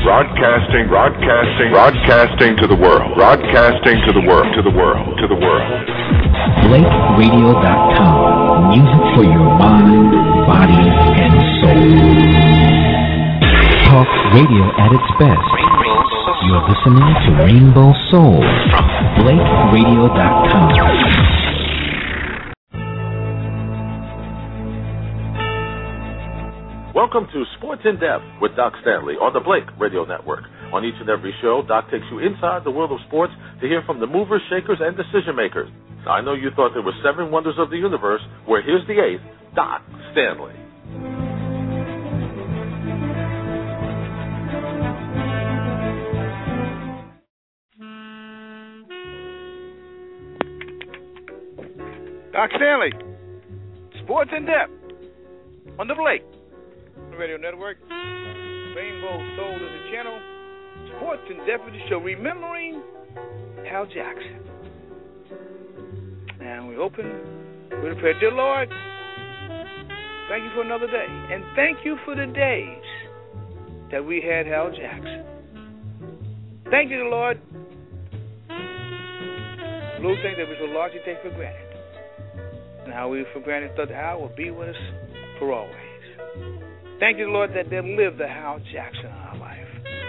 Broadcasting to the world. Broadcasting to the world. BlakeRadio.com. Music for your mind, body, and soul. Talk radio at its best. You're listening to Rainbow Soul from BlakeRadio.com. Welcome to Sports in Depth with Doc Stanley on the Blake Radio Network. On each and every show, Doc takes you inside the world of sports to hear from the movers, shakers, and decision makers. Now, I know you thought there were 7 wonders of the universe. Well, here's the 8th, Doc Stanley. Doc Stanley, Sports in Depth on the Blake Radio Network. Rainbow Soul is the channel. Sports in Depth is the show. Remembering Hal Jackson. And we open with a prayer. Dear Lord, thank you for another day. And thank you for the days that we had Hal Jackson. Thank you, Lord. Little things that we so largely take for granted. And how we for granted thought that Hal will be with us for always. Thank you, Lord, that they lived the Hal Jackson in our life.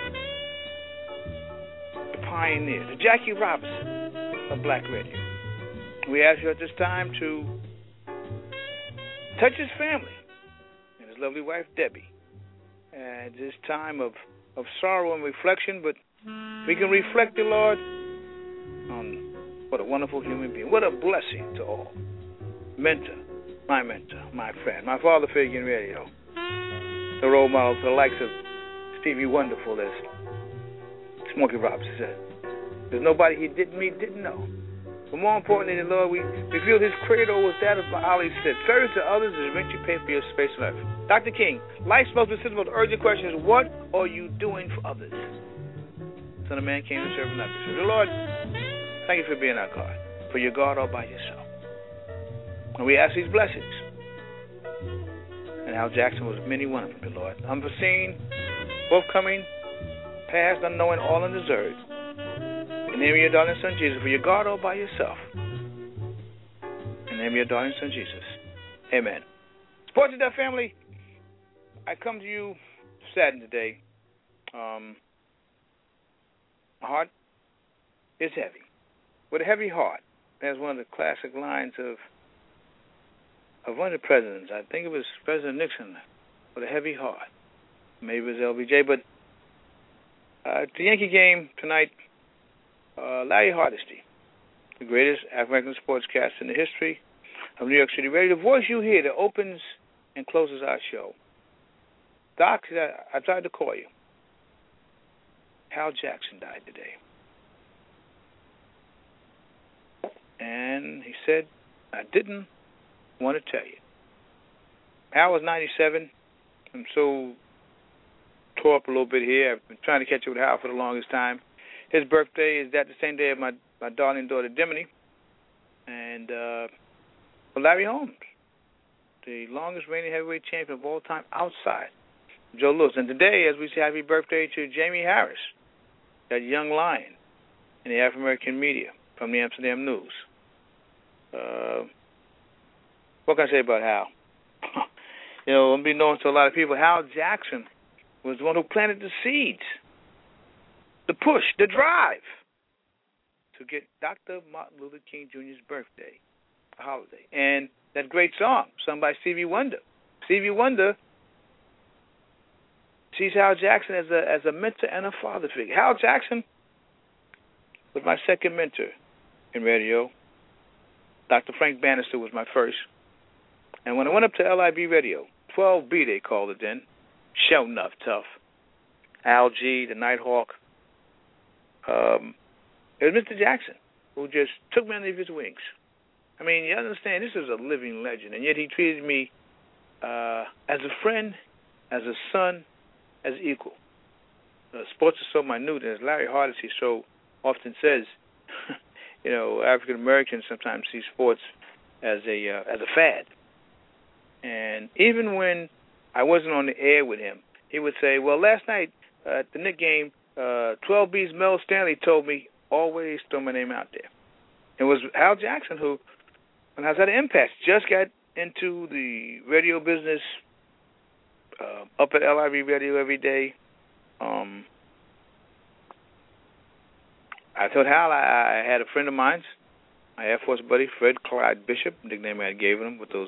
The pioneer, the Jackie Robinson of Black Radio. We ask you at this time to touch his family and his lovely wife, Debbie. At this time of sorrow and reflection, but we can reflect, dear Lord, on what a wonderful human being. What a blessing to all. Mentor, my friend, my father figure in radio. The role model for the likes of Stevie Wonder, as Smokey Robinson said. There's nobody he didn't meet, didn't know. But more importantly, Lord, we feel his credo was that of Ali said, service to others is rent you pay for your space on earth. Dr. King, life's most specific, most urgent question is, what are you doing for others? Son of Man came to serve and not to serve. The Lord, thank you for being our God, for you're God all by yourself. And we ask these blessings. And Hal Jackson was many one of them, Lord. Unforeseen, forthcoming, past, unknowing, all undeserved. In the name of your darling son, Jesus, for your God all by yourself. In the name of your darling son, Jesus. Amen. Sports in Depth family, I come to you saddened today. My heart is heavy. With a heavy heart. That's one of the classic lines of one of the presidents. I think it was President Nixon, with a heavy heart. Maybe it was LBJ, but the Yankee game tonight, Larry Hardesty, the greatest African sportscaster in the history of New York City Radio, the voice you hear that opens and closes our show. Doc, I tried to call you. Hal Jackson died today. And he said, I didn't want to tell you. Hal was 97. I'm so tore up a little bit here. I've been trying to catch up with Hal for the longest time. His birthday is that the same day of my darling daughter, Dimity. And Larry Holmes, the longest reigning heavyweight champion of all time outside Joe Louis. And today, as we say happy birthday to Jamie Harris, that young lion in the African-American media from the Amsterdam News. What can I say about Hal? I'm being known to a lot of people. Hal Jackson was the one who planted the seeds, the push, the drive to get Dr. Martin Luther King Jr.'s birthday, a holiday. And that great song sung by Stevie Wonder. Stevie Wonder sees Hal Jackson as a mentor and a father figure. Hal Jackson was my second mentor in radio. Dr. Frank Bannister was my first. And when I went up to LIB Radio, 12B they called it then, show enough tough, Al G, the Nighthawk, it was Mr. Jackson who just took me under his wings. I mean, you understand, this is a living legend, and yet he treated me as a friend, as a son, as equal. Sports is so minute, and as Larry Hardesty so often says, African Americans sometimes see sports as a fad. And even when I wasn't on the air with him, he would say, well, last night at the Knick game, 12B's Mel Stanley told me, always throw my name out there. It was Hal Jackson who, when I was at Impact, just got into the radio business, up at LIV Radio every day. I told Hal I had a friend of mine, my Air Force buddy, Fred Clyde Bishop, nickname I had given him, with those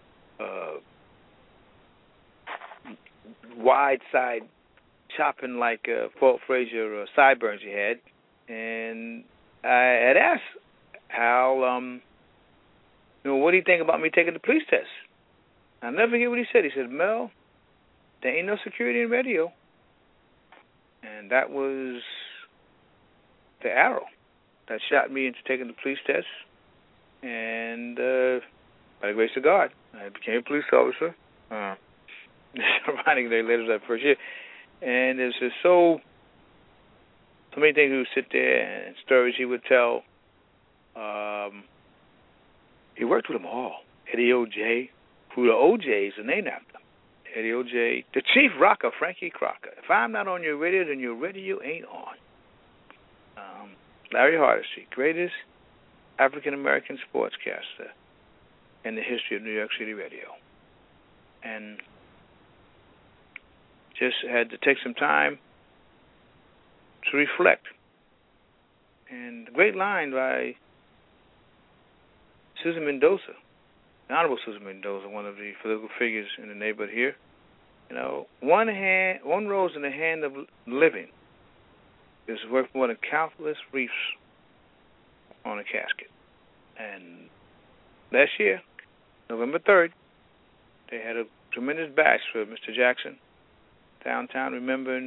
wide side chopping like Fort Frazier sideburns he had. And I had asked Hal, what do you think about me taking the police test? I'll never forget what he said. He said, Mel, there ain't no security in radio. And that was the arrow that shot me into taking the police test. And by the grace of God, I became a police officer. It's ironic they later that first year. And there's just so many things he would sit there and stories he would tell. He worked with them all. Eddie O.J., who the O.J.'s are named after. Eddie O.J., the chief rocker, Frankie Crocker. If I'm not on your radio, then your radio ain't on. Larry Hardesty, greatest African-American sportscaster in the history of New York City radio. And just had to take some time to reflect. And a great line by Susan Mendoza, the Honorable Susan Mendoza, one of the political figures in the neighborhood here. One rose in the hand of living is worth more than countless reefs on a casket. And last year, November 3rd, they had a tremendous bash for Mr. Jackson downtown, remembering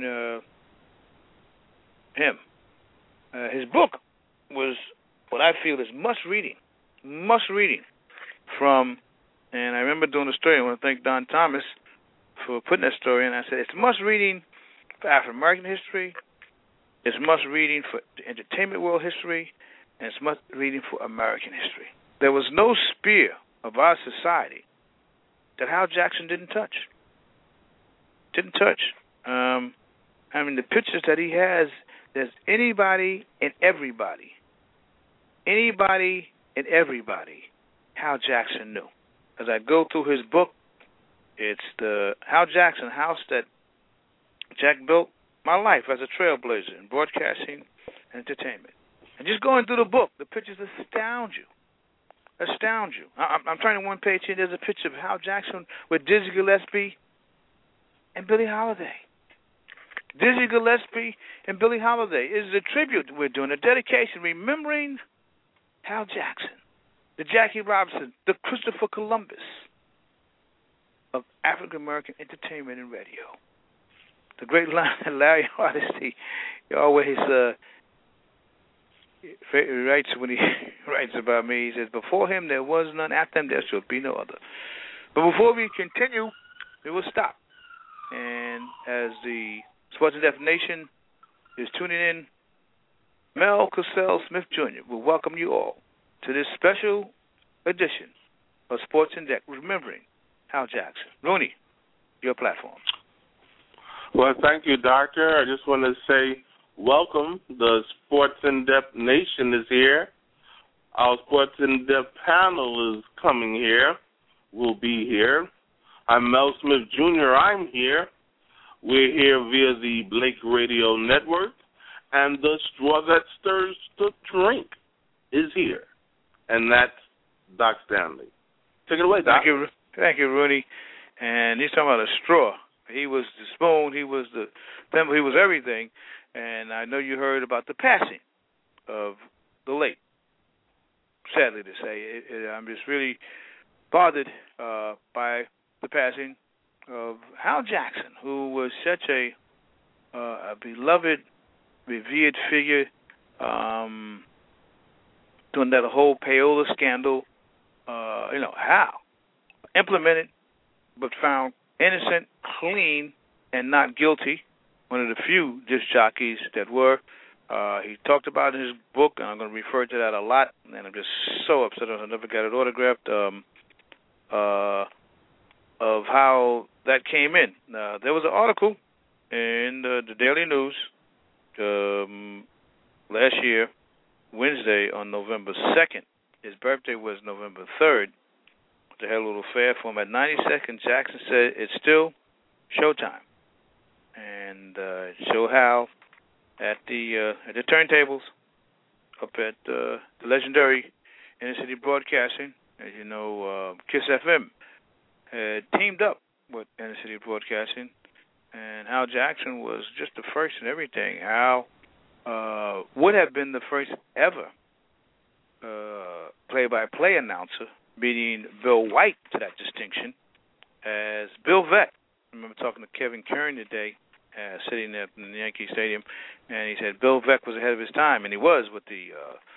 him. His book was what I feel is must reading from, and I remember doing a story. I want to thank Don Thomas for putting that story in. I said it's must reading for African American history, it's must reading for entertainment world history, and it's must reading for American history. There was no spear of our society that Hal Jackson didn't touch. The pictures that he has, there's anybody and everybody. Anybody and everybody Hal Jackson knew. As I go through his book, it's the Hal Jackson house that Jack built my life as a trailblazer in broadcasting and entertainment. And just going through the book, the pictures astound you. I'm turning one page here. There's a picture of Hal Jackson with Dizzy Gillespie and Billie Holiday. Dizzy Gillespie and Billie Holiday is a tribute we're doing, a dedication, remembering Hal Jackson, the Jackie Robinson, the Christopher Columbus of African-American entertainment and radio. The great line that Larry Hardesty always writes when he writes about me. He says, before him there was none, after him there shall be no other. But before we continue, we will stop. And as the Sports and Deaf Nation is tuning in, Mel Cassell Smith Jr. will welcome you all to this special edition of Sports in Depth, remembering Hal Jackson. Rooney, your platform. Well, thank you, Doctor. I just want to say welcome. The Sports in Depth Nation is here. Our Sports in Depth panel is coming here. Will be here. I'm Mel Smith Jr. I'm here. We're here via the Blake Radio Network, and the straw that stirs the drink is here, and that's Doc Stanley. Take it away, Doc. Thank you, Rooney. And he's talking about a straw. He was the spoon. He was the thimble. He was everything. And I know you heard about the passing of the late. Sadly to say, I'm just really bothered by the passing of Hal Jackson, who was such a beloved, revered figure, doing that whole payola scandal. Hal implemented but found innocent, clean, and not guilty. One of the few disc jockeys that were. He talked about in his book, and I'm going to refer to that a lot, and I'm just so upset I never got it autographed, of how that came in. There was an article in the Daily News last year, Wednesday on November 2nd. His birthday was November 3rd. They had a little fair for him. At 90 seconds, Jackson said it's still showtime. And show Hal at the turntables up at the legendary Inner City Broadcasting. As you know, Kiss FM had teamed up with Inner City Broadcasting, and Hal Jackson was just the first in everything. Hal would have been the first ever play-by-play announcer, beating Bill White to that distinction, as Bill Veeck. I remember talking to Kevin Kern today, sitting there in the Yankee Stadium, and he said Bill Veeck was ahead of his time, and he was with the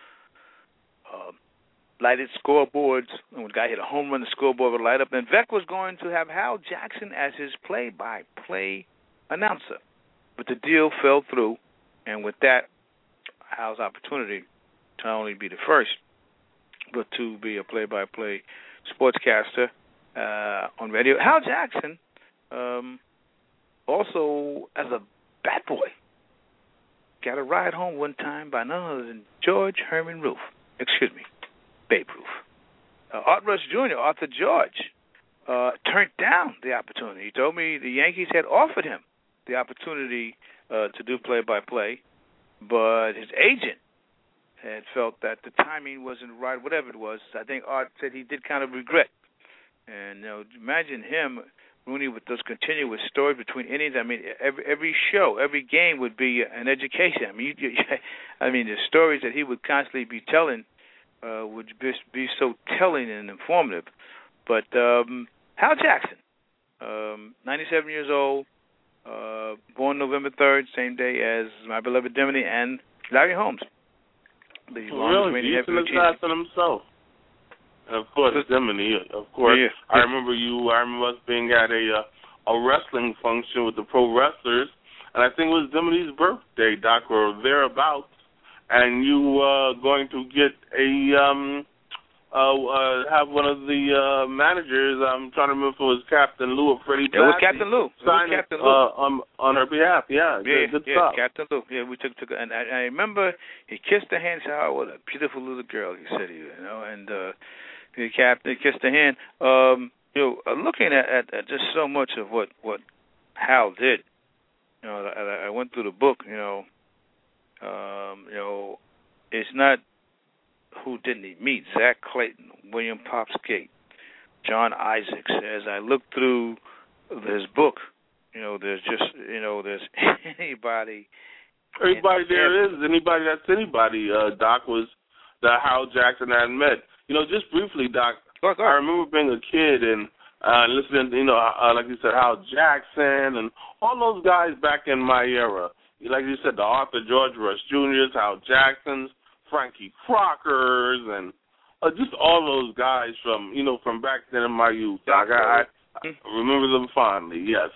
lighted scoreboards. When the guy hit a home run, the scoreboard would light up, and Veeck was going to have Hal Jackson as his play-by-play announcer. But the deal fell through, and with that, Hal's opportunity to not only be the first, but to be a play-by-play sportscaster on radio. Hal Jackson, also as a bat boy, got a ride home one time by none other than George Herman Babe Ruth. Art Rush Jr., Arthur George, turned down the opportunity. He told me the Yankees had offered him the opportunity to do play-by-play, but his agent had felt that the timing wasn't right, whatever it was. I think Art said he did kind of regret. And imagine him, Rooney, with those continuous stories between innings. I mean, every show, every game would be an education. I mean, the stories that he would constantly be telling would be so telling and informative. But Hal Jackson, 97 years old, born November 3rd, same day as my beloved Dimity and Larry Holmes. Really, decent assassin himself. And of course, Dimity. Of course, yeah. I remember us being at a wrestling function with the pro wrestlers, and I think it was Dimity's birthday, Doc, or thereabouts. And you going to get have one of the managers. I'm trying to remember if it was Captain Lou or Freddie. It was Captain Lou. Sign it on her behalf. Yeah, good stuff. Captain Lou. Yeah, we took and I remember he kissed her hand. Said, "Oh, what a beautiful little girl," he said, and he kissed her hand. Looking at just so much of what Hal did. I went through the book. It's not who didn't he meet? Zach Clayton, William Pops Gate, John Isaacs. As I look through his book, there's just, there's anybody. Everybody there is. Anybody that's anybody, Doc, was that Hal Jackson had met. Just briefly, Doc, go ahead. I remember being a kid and listening, like you said, Hal Jackson and all those guys back in my era. Like you said, the Arthur George Rush Jr.'s, Hal Jacksons, Frankie Crocker's, and just all those guys from back then in my youth. Doc, I remember them fondly, yes.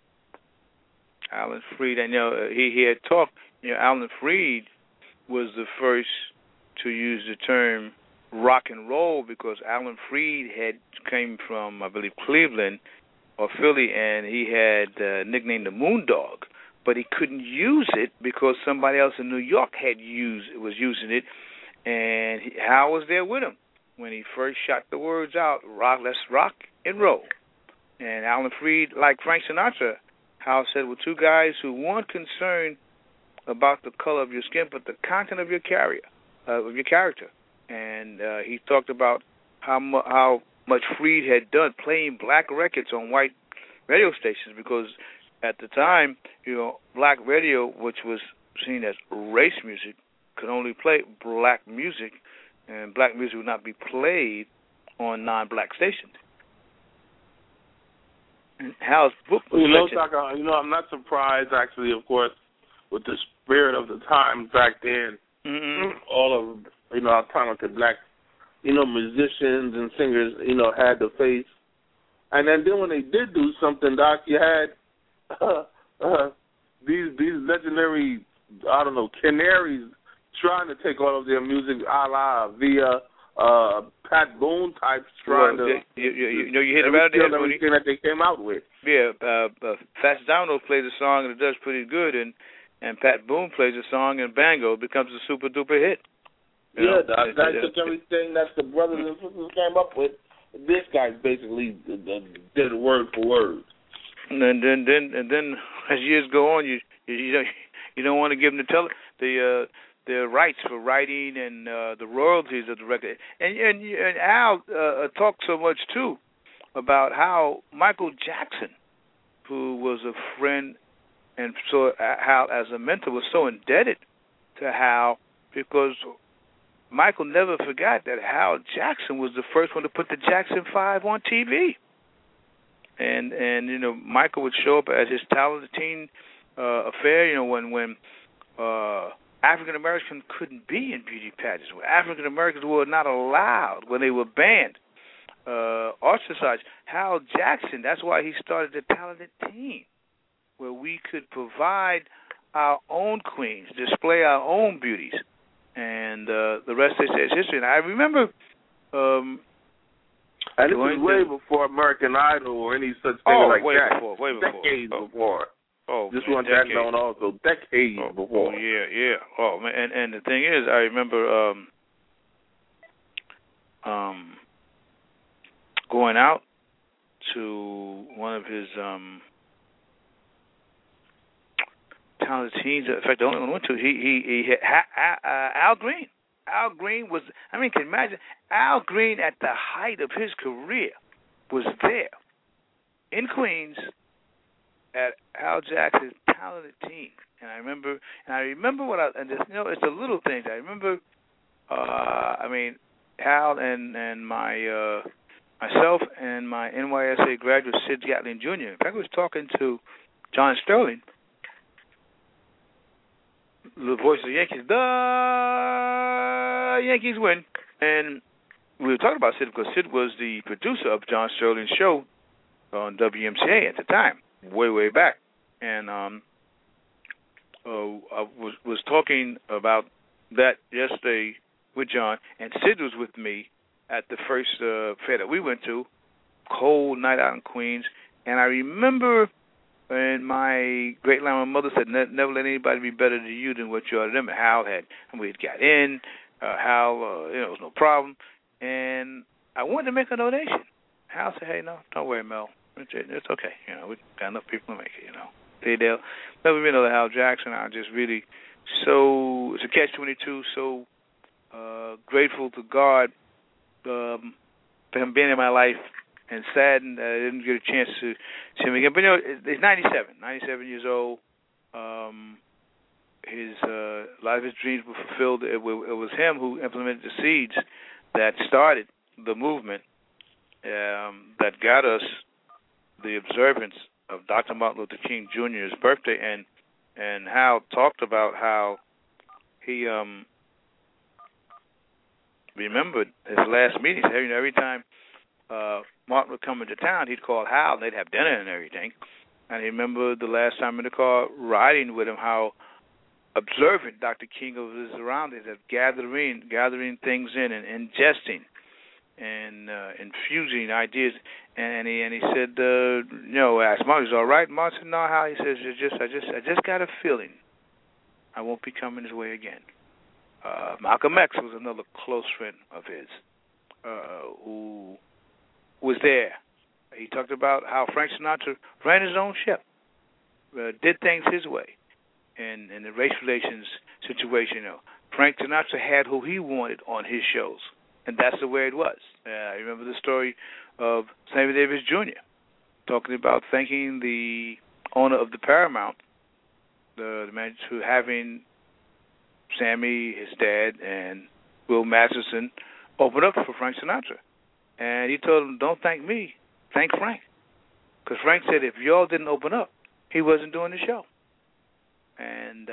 Alan Freed, I know he had talked, Alan Freed was the first to use the term rock and roll because Alan Freed came from, I believe, Cleveland or Philly, and he had nicknamed the Moondog. But he couldn't use it because somebody else in New York was using it, and Hal was there with him when he first shot the words out, let's rock and roll. And Alan Freed, like Frank Sinatra, Hal said, were two guys who weren't concerned about the color of your skin, but the content of your character. And he talked about how much Freed had done playing black records on white radio stations because at the time, black radio, which was seen as race music, could only play black music, and black music would not be played on non-black stations. And Hal's book was Doc, I'm not surprised, actually, of course, with the spirit of the times back then. Mm-hmm. All of, our talented black, musicians and singers, had to face. And then when they did do something, Doc, you had these legendary, canaries trying to take all of their music a la via Pat Boone types trying to you hit it right at the head, everything that they came out with. Yeah, Fats Domino plays a song and it does pretty good, and Pat Boone plays a song and bango, it becomes a super duper hit. I took everything that the brothers and sisters came up with. This guy basically did it word for word. And then as years go on, you don't want to give them the rights for writing and the royalties of the record. And Al talked so much too about how Michael Jackson, who was a friend and saw Hal as a mentor, was so indebted to Hal because Michael never forgot that Hal Jackson was the first one to put the Jackson 5 on TV. And Michael would show up at his talented teen affair, when African Americans couldn't be in beauty pageants, when African Americans were not allowed, when they were banned, ostracized. Hal Jackson, that's why he started the Talented Teen, where we could provide our own queens, display our own beauties. And the rest, they say, is history. And I remember... and this was way before American Idol or any such thing like that. Way before. Decades before. Just want that known also. Decades before. Yeah. Oh, man. And the thing is, I remember going out to one of his talented teens. In fact, the only one I went to, he had Al Green. Al Green was, can you imagine? Al Green at the height of his career was there in Queens at Al Jackson's Talented Teen. And I remember it's the little things. I remember, Al and myself and my NYSA graduate, Sid Gatlin Jr. In fact, I was talking to John Sterling, the voice of the Yankees. The Yankees win. And we were talking about Sid because Sid was the producer of John Sterling's show on WMCA at the time, way back. And I was talking about that yesterday with John, and Sid was with me at the first fair that we went to, cold night out in Queens. And I remember... And my great grandmother said, never let anybody be better to you than what you are to them. And Hal we had got in. Hal, it was no problem. And I wanted to make a donation. Hal said, hey, no, don't worry, Mel. It's okay. We got enough people to make it, They'll never been another Hal Jackson. I'm just really it's a catch-22, so grateful to God for him being in my life. And saddened that I didn't get a chance to see him again. But, he's 97 years old. A lot of his dreams were fulfilled. It was him who implemented the seeds that started the movement that got us the observance of Dr. Martin Luther King Jr.'s birthday. And Hal talked about how he remembered his last meetings. Every time Martin would come into town, he'd call Hal, and they'd have dinner and everything. And he remembered the last time in the car riding with him, how observant Dr. King of his surroundings, of gathering things in and ingesting and infusing ideas. And he said, asked Martin, is all right? Martin said, no, Hal. He says, I just got a feeling I won't be coming his way again. Malcolm X was another close friend of his who was there. He talked about how Frank Sinatra ran his own ship, did things his way, and in the race relations situation, Frank Sinatra had who he wanted on his shows, and that's the way it was. I remember the story of Sammy Davis Jr. talking about thanking the owner of the Paramount, the man for having Sammy, his dad, and Will Masterson open up for Frank Sinatra. And he told him, don't thank me, thank Frank. Because Frank said if y'all didn't open up, he wasn't doing the show. And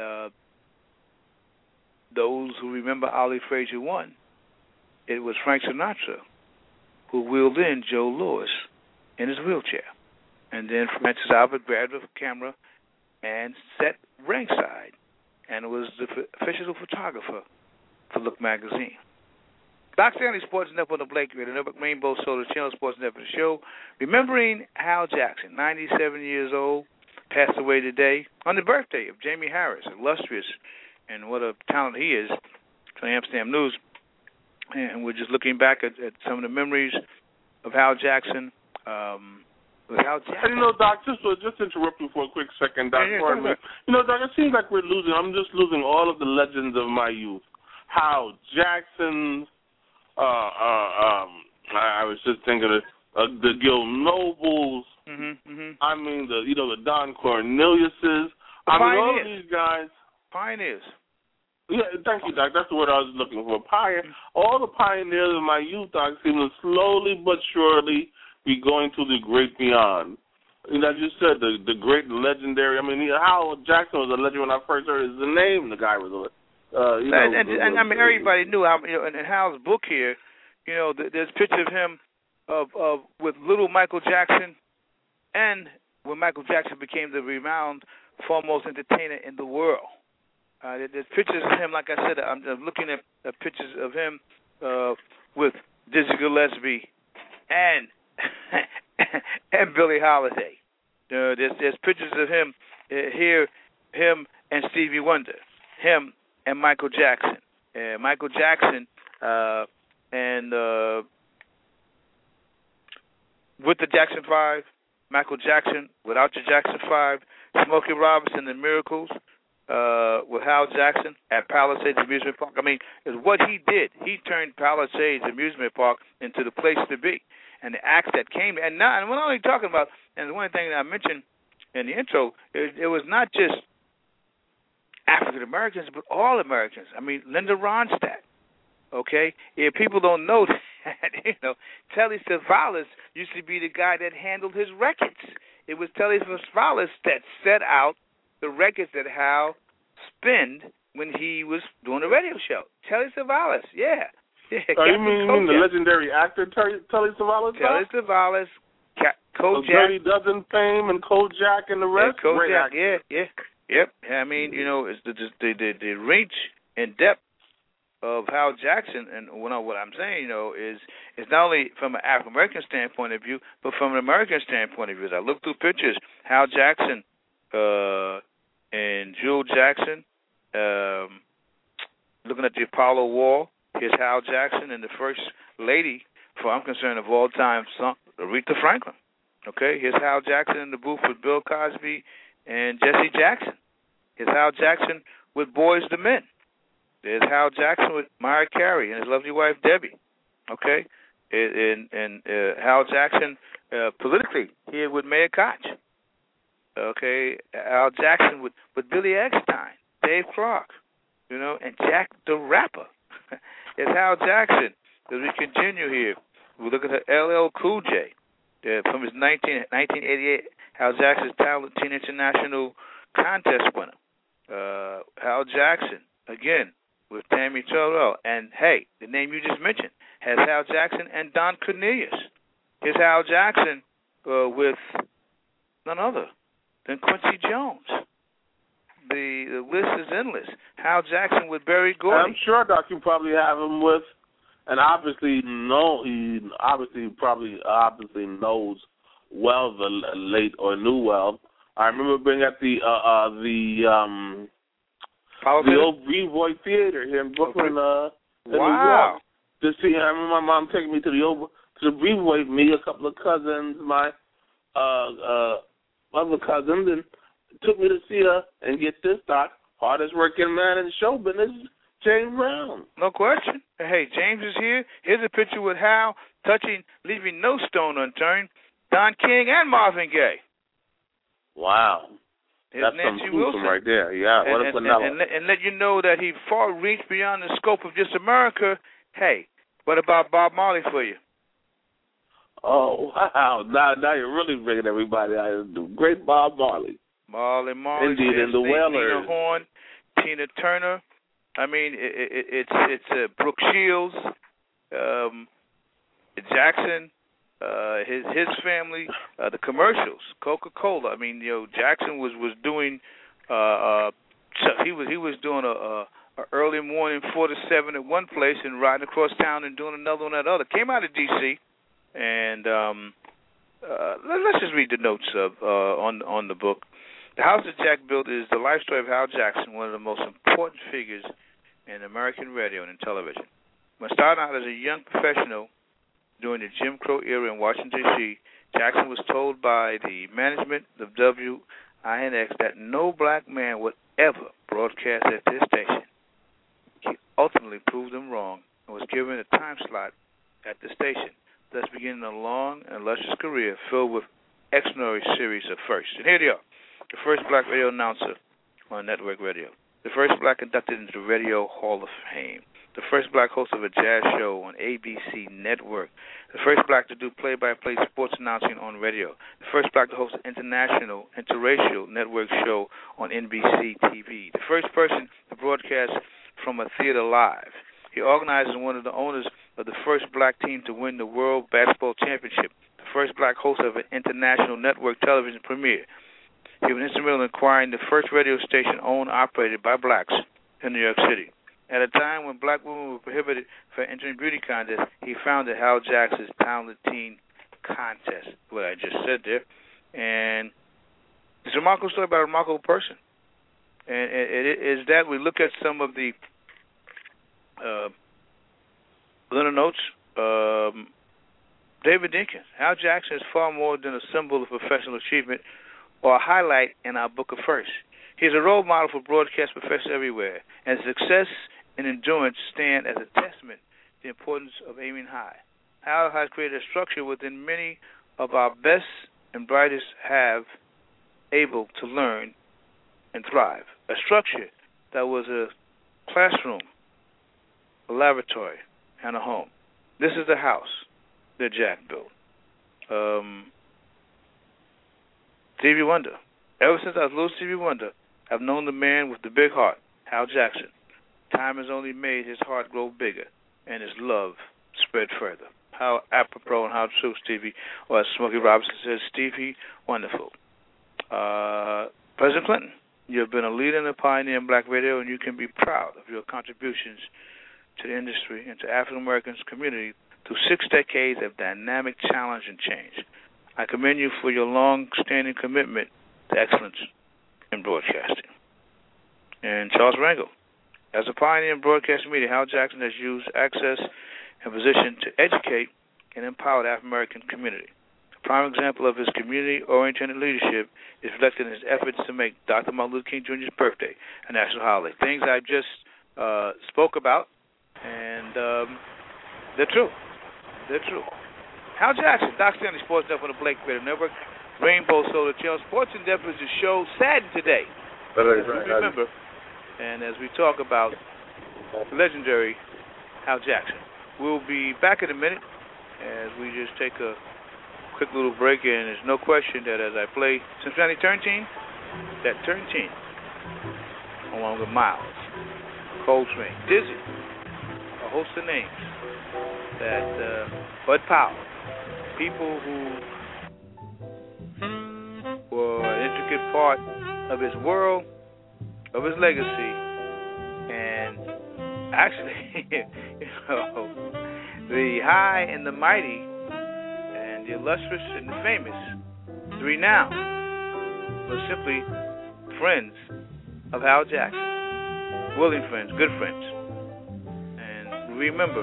those who remember Ali Frazier 1, it was Frank Sinatra who wheeled in Joe Louis in his wheelchair. And then Francis Albert grabbed a camera and sat ringside. And it was the official photographer for Look magazine. Doc Stanley, Sports Network on the Blake Radio Network, Rainbow Soul, the Channel Sports Network show. Remembering Hal Jackson, 97 years old, passed away today on the birthday of Jamie Harris, illustrious, and what a talent he is, to Amsterdam News. And we're just looking back at some of the memories of Hal Jackson. With Hal Jackson. And, Doc, just interrupt you for a quick second, Doc. Pardon me. Doc, it seems like I'm just losing all of the legends of my youth. Hal Jackson. I was just thinking of the Gil Nobles. I mean, the Don Corneliuses. All of these guys. Pioneers. Yeah, thank you, Doc. That's the word I was looking for. All the pioneers of my youth, Doc, seem to slowly but surely be going to the great beyond. And as you said, the great legendary. I mean, Hal Jackson was a legend when I first heard his name. The guy was and I mean, everybody knew how. In Hal's book here, there's pictures of him of with little Michael Jackson, and when Michael Jackson became the renowned foremost entertainer in the world. There's pictures of him, like I said, I'm looking at pictures of him with Dizzy Gillespie and Billie Holiday. There's pictures of him here, him and Stevie Wonder, him and Michael Jackson. Michael Jackson and with the Jackson 5, Michael Jackson without the Jackson 5, Smokey Robinson and Miracles. With Hal Jackson at Palisades Amusement Park. I mean, it's what he did. He turned Palisades Amusement Park into the place to be. And the acts that came, and we're not only talking about, and the one thing that I mentioned in the intro, it was not just African Americans, but all Americans. I mean, Linda Ronstadt, okay? If people don't know that, Telly Savalas used to be the guy that handled his records. It was Telly Savalas that set out the records that Hal spinned when he was doing a radio show. Telly Savalas, yeah. You mean the legendary actor Telly Savalas? Telly Savalas, Kojak. Dirty Dozen fame and Kojak and the rest? Yeah, Kojak, yep. I mean, it's the reach and depth of Hal Jackson, and what I'm saying, is it's not only from an African American standpoint of view, but from an American standpoint of view. As I look through pictures, Hal Jackson and Jewel Jackson, looking at the Apollo wall, here's Hal Jackson and the first lady, for I'm concerned, of all time, Aretha Franklin. Okay, here's Hal Jackson in the booth with Bill Cosby and Jesse Jackson. Here's Hal Jackson with Boys II Men. There's Hal Jackson with Mariah Carey and his lovely wife Debbie. Okay, and Hal Jackson politically here with Mayor Koch. Okay, Al Jackson with Billy Eckstine, Dave Clark, and Jack the Rapper. It's Hal Jackson. As we continue here, we look at the LL Cool J from his 1988 Hal Jackson's Talent Teen International Contest winner. Hal Jackson, again, with Tammy Terrell. And, hey, the name you just mentioned has Hal Jackson and Don Cornelius. Here's Hal Jackson with none other than Quincy Jones. The list is endless. Hal Jackson with Berry Gordy. I'm sure, Doc, you probably have him with, and obviously knows well the late or knew well. I remember being at the old Brevoy Theater here in Brooklyn, in New York, to see. I remember my mom taking me to the Brevoy, me, a couple of cousins, my other cousins, and took me to see her. And get this, Doc, hardest working man in show business, James Brown. No question. Hey, James is here. Here's a picture with Hal touching, leaving no stone unturned, Don King and Marvin Gaye. Wow. That's Nancy some Wilson right there. Yeah, what a phenomenon. And let you know that he far reached beyond the scope of just America. Hey, what about Bob Marley for you? Oh, wow. Now you're really bringing everybody out. Great Bob Marley. Marley. Indeed, and the Wailers. Nina Horn, Tina Turner. I mean, it's Brooke Shields, Jackson, his family, the commercials, Coca-Cola. I mean, Jackson was doing he was doing early morning 4 to 7 at one place and riding across town and doing another one at other. Came out of D.C. and let's just read the notes on the book. The House that Jack Built is the life story of Hal Jackson, one of the most important figures in American radio and in television. When starting out as a young professional during the Jim Crow era in Washington, D.C., Jackson was told by the management of WINX that no black man would ever broadcast at this station. He ultimately proved them wrong and was given a time slot at the station, thus beginning a long and illustrious career filled with extraordinary series of firsts. And here they are. The first black radio announcer on network radio. The first black inducted into the Radio Hall of Fame. The first black host of a jazz show on ABC Network. The first black to do play-by-play sports announcing on radio. The first black to host an international, interracial network show on NBC TV. The first person to broadcast from a theater live. He organized as one of the owners of the first black team to win the World Basketball Championship. The first black host of an international network television premiere. He was instrumental in acquiring the first radio station owned and operated by blacks in New York City. At a time when black women were prohibited from entering beauty contests, he founded Hal Jackson's Talented Teen Contest, what I just said there. And it's a remarkable story about a remarkable person. And it is that we look at some of the liner notes. David Dinkins, Hal Jackson is far more than a symbol of professional achievement or a highlight in our book of firsts. He is a role model for broadcast professionals everywhere, and success and endurance stand as a testament to the importance of aiming high. Hal has created a structure within many of our best and brightest have able to learn and thrive. A structure that was a classroom, a laboratory, and a home. This is the house that Jack built. Stevie Wonder. Ever since I was little Stevie Wonder, I've known the man with the big heart, Hal Jackson. Time has only made his heart grow bigger and his love spread further. How apropos and how true, Stevie, or as Smokey Robinson says, Stevie, wonderful. President Clinton, you have been a leader and a pioneer in black radio, and you can be proud of your contributions to the industry and to African Americans community through 6 decades of dynamic challenge and change. I commend you for your long-standing commitment to excellence in broadcasting. And Charles Rangel, as a pioneer in broadcast media, Hal Jackson has used access and position to educate and empower the African American community. A prime example of his community-oriented leadership is reflected in his efforts to make Dr. Martin Luther King Jr.'s birthday a national holiday. Things I just spoke about, and they're true. They're true. Hal Jackson, Doc Stanley, Sports Depth on the Blake Radio Network, Rainbow Solar Channel. Sports in Depth is a show saddened today. Remember, and as we talk about legendary Hal Jackson. We'll be back in a minute as we just take a quick little break, and there's no question that as I play Cincinnati Turntine, that Turntine, along with Miles, Coltrane, Dizzy, a host of names, that Bud Powell, people who were an intricate part of his world, of his legacy, and actually, the high and the mighty, and the illustrious and the famous, the renowned, were simply friends of Hal Jackson, willing friends, good friends. And remember,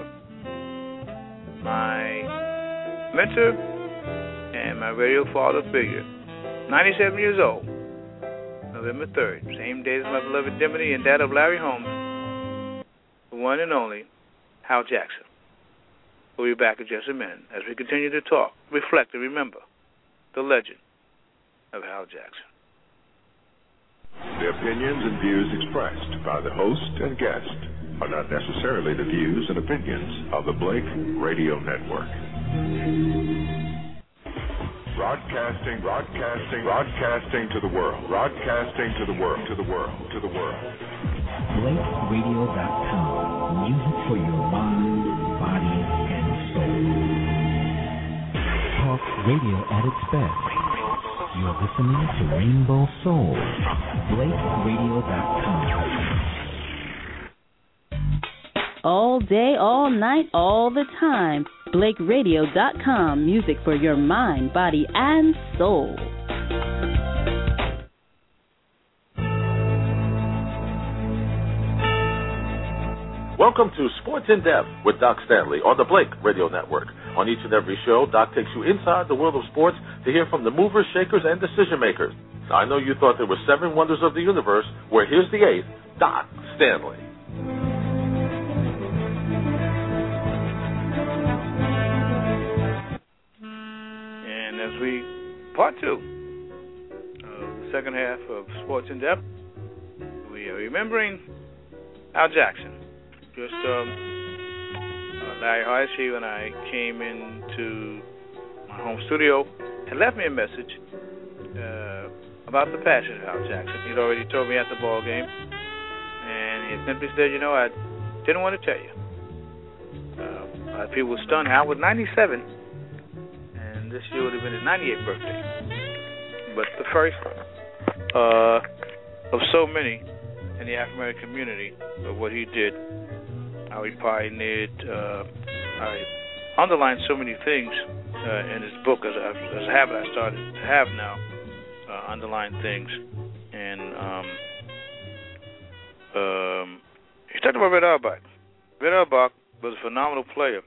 my mentor and my radio father figure, 97 years old, November 3rd, same day as my beloved Dimity and that of Larry Holmes, the one and only Hal Jackson. We'll be back in just a minute as we continue to talk, reflect, and remember the legend of Hal Jackson. The opinions and views expressed by the host and guest are not necessarily the views and opinions of the Blake Radio Network. Broadcasting to the world. Broadcasting to the world. BlakeRadio.com. Music for your mind, body, and soul. Talk radio at its best. You're listening to Rainbow Soul. BlakeRadio.com. all day, all night, all the time. BlakeRadio.com, music for your mind, body, and soul. Welcome to Sports in Depth with Doc Stanley on the Blake Radio Network. On each and every show, Doc takes you inside the world of sports to hear from the movers, shakers, and decision makers. Now, I know you thought there were 7 wonders of the universe. Well, here's the 8th, Doc Stanley. And as we part 2 of the second half of Sports in Depth, we are remembering Al Jackson. Just Larry Hardesty, when I came into my home studio, had left me a message about the passion of Al Jackson. He'd already told me at the ball game, and he simply said, I didn't want to tell you. A lot of people were stunned. Al was 97, and this year would have been his 98th birthday. But the first of so many in the African American community of what he did. How he pioneered, I underlined so many things in his book as a habit I started to have now, underline things. And he talked about Red Auerbach. Red Auerbach was a phenomenal player.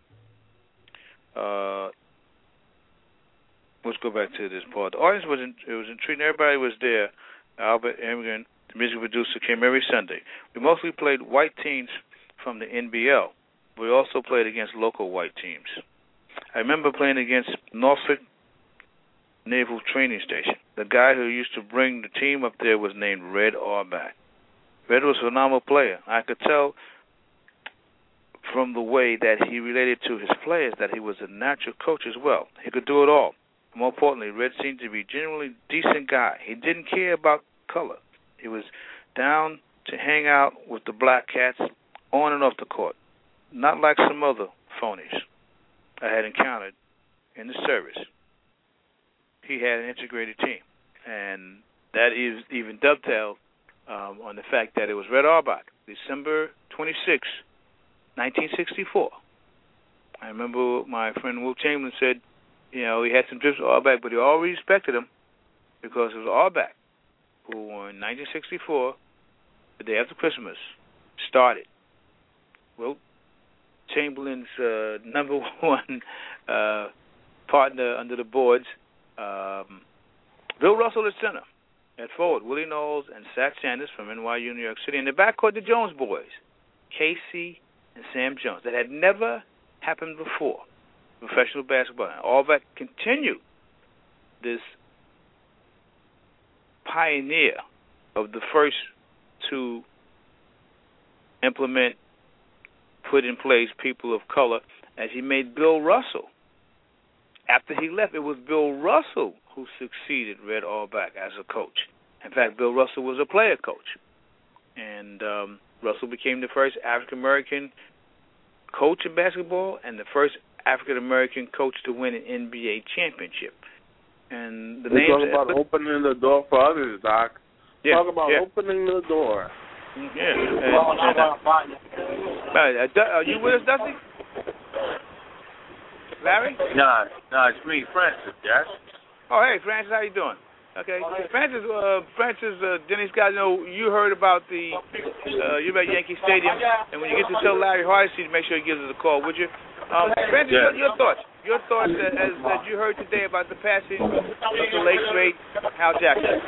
Let's go back to this part. The audience was intrigued. Everybody was there. Albert Immigrant, the music producer, came every Sunday. We mostly played white teams from the NBL. We also played against local white teams. I remember playing against Norfolk Naval Training Station. The guy who used to bring the team up there was named Red Auerbach. Red was a phenomenal player. I could tell from the way that he related to his players that he was a natural coach as well. He could do it all. More importantly, Red seemed to be a genuinely decent guy. He didn't care about color. He was down to hang out with the black cats on and off the court, not like some other phonies I had encountered in the service. He had an integrated team, and that is even dovetailed on the fact that it was Red Auerbach, December 26, 1964. I remember my friend Will Chamberlain said, he had some trips with Auerbach, but he always respected him because it was Auerbach who, in 1964, the day after Christmas, started Will Chamberlain's number one partner under the boards, Bill Russell at center. At forward, Willie Knowles and Zach Sanders from NYU, New York City. In the backcourt, the Jones boys, Casey and Sam Jones. That had never happened before in professional basketball. And all that continued this pioneer of the first to implement, put in place people of color, as he made Bill Russell. After he left, it was Bill Russell who succeeded Red Auerbach as a coach. In fact, Bill Russell was a player coach. And Russell became the first African-American coach in basketball and the first African-American coach to win an NBA championship. And the name talk about opening the door for others, Doc. Yeah, talk about opening the door. Yeah. Are you with us, Dusty? Larry? No, it's me, Francis, yes? Oh, hey, Francis, how you doing? Okay. Francis, Dennis, guys, you heard about you're at Yankee Stadium, and when you get to tell Larry Hardesty to make sure he gives us a call, would you? Francis, your thoughts as you heard today about the passing of the late, great Al Jackson.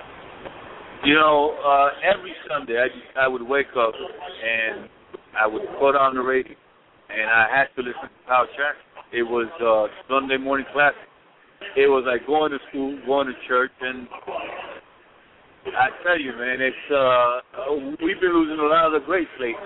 Every Sunday I would wake up and I would put on the radio, and I had to listen to Al Jackson. It was Sunday morning classic. It was like going to school, going to church, and I tell you, man, it's we've been losing a lot of the greats lately.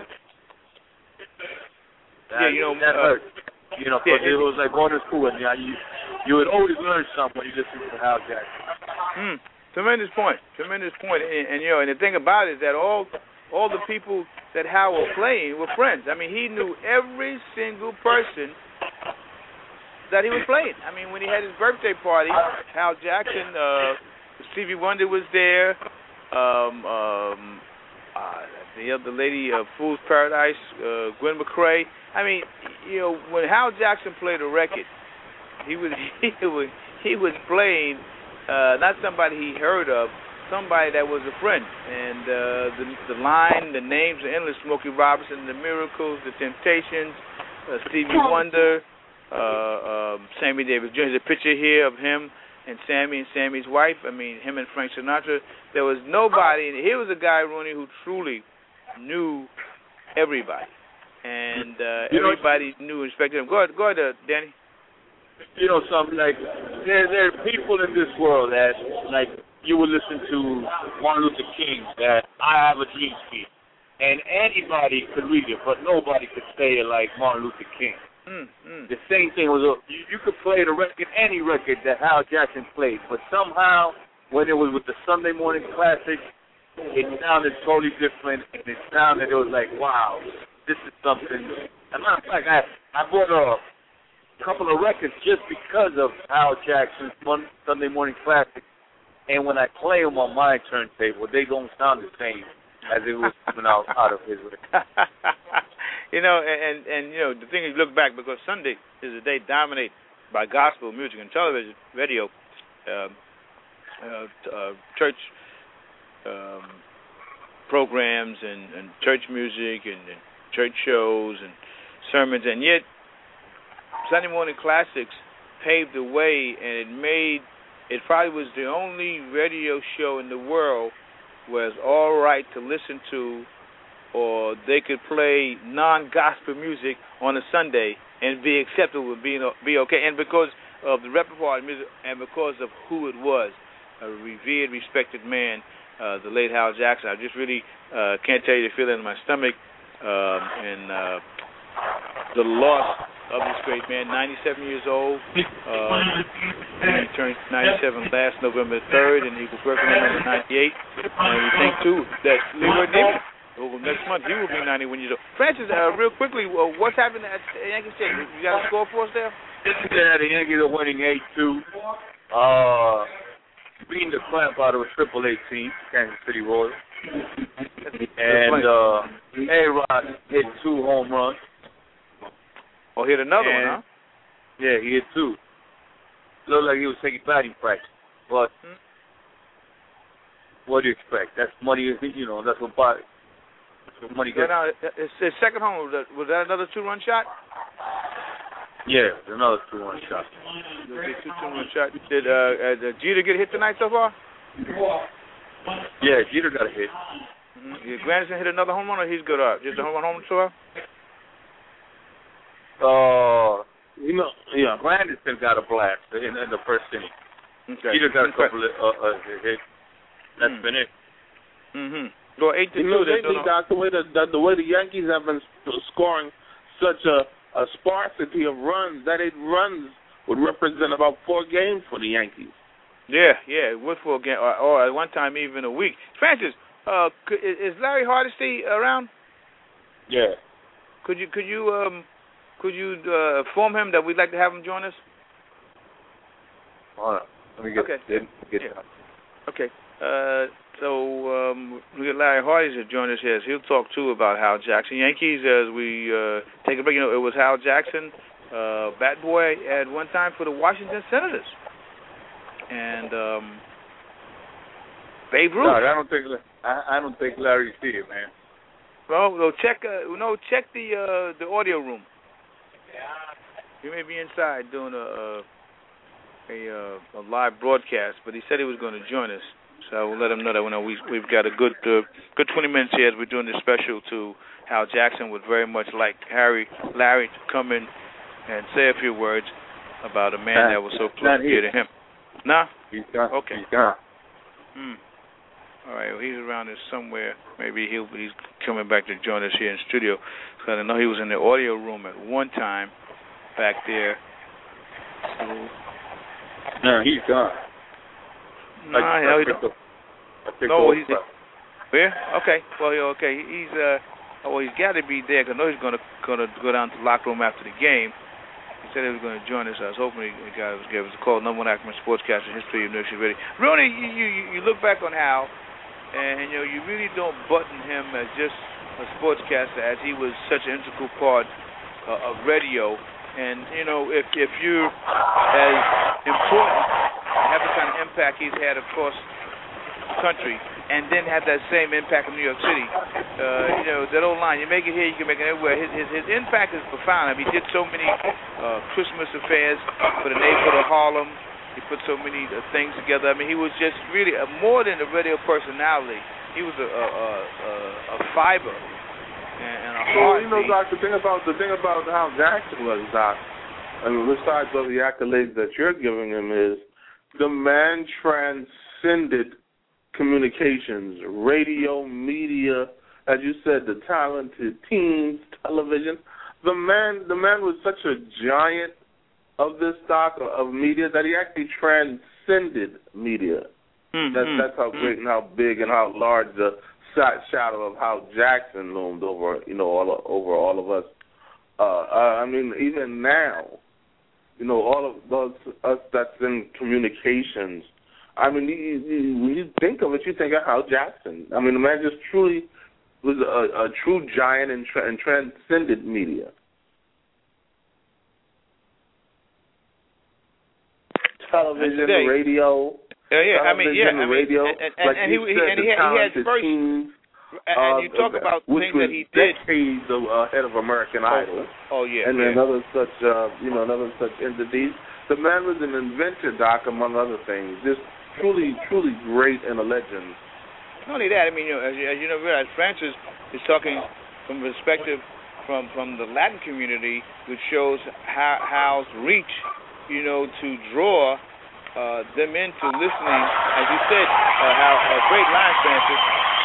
That hurt. Because it was like going to school, and you would always learn something when you listen to Al Jackson. Tremendous point. And the thing about it is that all the people that Hal was playing were friends. I mean, he knew every single person that he was playing. I mean, when he had his birthday party, Hal Jackson, Stevie Wonder was there. the lady of Fool's Paradise, Gwen McCrae. I mean, when Hal Jackson played a record, he was playing not somebody he heard of, somebody that was a friend. And the line, the names are endless: Smokey Robinson, The Miracles, The Temptations, Stevie Wonder, Sammy Davis Jr. There's a picture here of him and Sammy and Sammy's wife. I mean, him and Frank Sinatra. There was nobody. And here was a guy, Rooney, who truly knew everybody. And everybody knew and respected him. Go ahead, Danny. You know something, like, there are people in this world that, like, you would listen to Martin Luther King, that I Have a Dream speech. And anybody could read it, but nobody could say it like Martin Luther King. The same thing was, you could play the record, any record that Hal Jackson played, but somehow, when it was with the Sunday Morning Classic, it sounded totally different, and it was like, wow, this is something. As a matter of fact, I bought a couple of records just because of Hal Jackson's Sunday Morning Classic, and when I play them on my turntable, they don't sound the same as it was coming out of his record. And the thing is, look back, because Sunday is a day dominated by gospel music and television, radio, church programs and church music and church shows and sermons, and yet Sunday Morning Classics paved the way, and it probably was the only radio show in the world where it's all right to listen to, or they could play non-gospel music on a Sunday and be acceptable, be okay. And because of the repertoire of music and because of who it was, a revered, respected man, the late Hal Jackson. I just really can't tell you the feeling in my stomach and the loss of this great man, 97 years old. He turned 97 last November 3rd, and he was working on number 98. And we think, too, that Leroy Davis, next month, he will be 91 years old. Francis, real quickly, what's happening at Yankee Stadium? You got a score for us there? Yeah, the Yankees are winning 8-2. Beating the clamp out of a AAA team, Kansas City Royals. And A-Rod hit 2 home runs. Oh, hit another one, huh? Yeah, he hit 2. Looked like he was taking batting practice. But what do you expect? That's money, that's what money gets. Now, his second home, was that another 2-run shot? Yeah, another 2-run shot. 2-run shot. Did Jeter get hit tonight so far? Yeah, Jeter got a hit. Did Granderson hit another home run, or he's good up? Just a home run so far? Granderson got a blast in the first inning. Okay. Jeter got a couple of hits. That's been it. Well, 8-2. Lately, Doc, the way the Yankees have been scoring such a sparsity of runs, that 8 runs would represent about 4 games for the Yankees. Yeah, it would for a game, or at one time even a week. Francis, is Larry Hardesty around? Yeah. Could you inform him that we'd like to have him join us? Hold on. Let me get it. Okay. So we got Larry Hardy to join us here. He'll talk, too, about Hal Jackson. Yankees, as we take a break, it was Hal Jackson, bat boy at one time for the Washington Senators. And Babe Ruth. No, I don't think Larry's here, man. Well, check the audio room. He may be inside doing a live broadcast, but he said he was going to join us. So we'll let him know that we've got a good 20 minutes here as we're doing this special to Hal Jackson. Would very much like Larry to come in and say a few words about a man that was so close to him. Nah? He's gone. Okay. He's gone. All right, well, he's around here somewhere. Maybe he's coming back to join us here in studio. Because I know he was in the audio room at one time back there. No, he's gone. He's where? Okay. Well, okay. He's got to be there because I know he's going to go down to the locker room after the game. He said he was going to join us. I was hoping the guy gave us a call. #1 Ackerman Sportscaster, History of Nation Radio. Rooney, you look back on Hal, and you really don't button him as just a sportscaster, as he was such an integral part of radio. And if you're as important, have the kind of impact he's had across the country, and then have that same impact in New York City, that old line, you make it here, you can make it everywhere. His impact is profound. I mean, he did so many Christmas affairs for the neighborhood of Harlem. He put so many things together. I mean, he was just really more than a radio personality. He was a fiber and a heart. Well, Doc, the thing about Hal Jackson was, Doc, I mean, besides all the accolades that you're giving him, is the man transcended communications, radio, media, as you said, the talented teams, television. The man was such a giant of this stock of media that he actually transcended media. Mm-hmm. That's how great and how big and how large the shadow of Hal Jackson loomed over over all of us. I mean, even now, all of us that's in communications. I mean, when you think of it, you think of Hal Jackson. I mean, the man just truly was a true giant and transcended media. Television, radio. Radio. And he had first. Teams, and you talk about things that he did. Decades ahead of American Idol. Oh yeah. And another such entities. The man was an inventor, Doc, among other things. Just truly great and a legend. Not only that, I mean, as you realize, Francis is talking from a perspective from the Latin community, which shows Hal's reach, to draw them into listening. As you said, how a great line, Francis.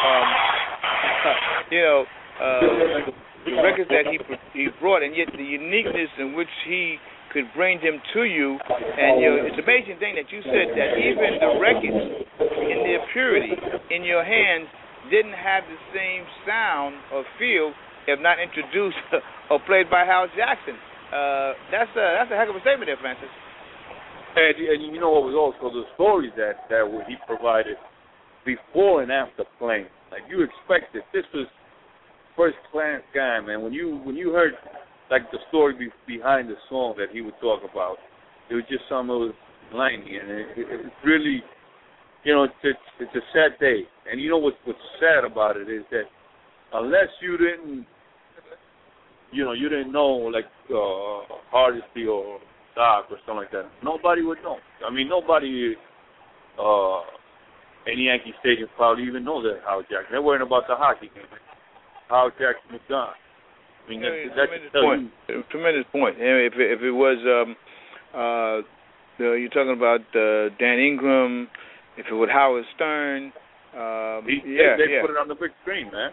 The records that he brought, and yet the uniqueness in which he could bring them to you. And it's an amazing thing that you said that even the records in their purity in your hands didn't have the same sound or feel if not introduced or played by Hal Jackson. That's a heck of a statement there, Francis. And what was also the stories that he provided before and after playing. Like you expected, this was first class guy, man. When you heard like the story behind the song that he would talk about, it was just something that was blinding, and it's really, it's a sad day. And what's sad about it is that unless you didn't know like Hardesty or Doc or something like that, nobody would know. I mean, nobody in Yankee Stadium probably even know that Hal Jackson. They're worrying about the hockey game. Hal Jackson was gone. I mean, that's tremendous point. If it was, you're talking about Dan Ingram, if it was Howard Stern, they put it on the big screen, man.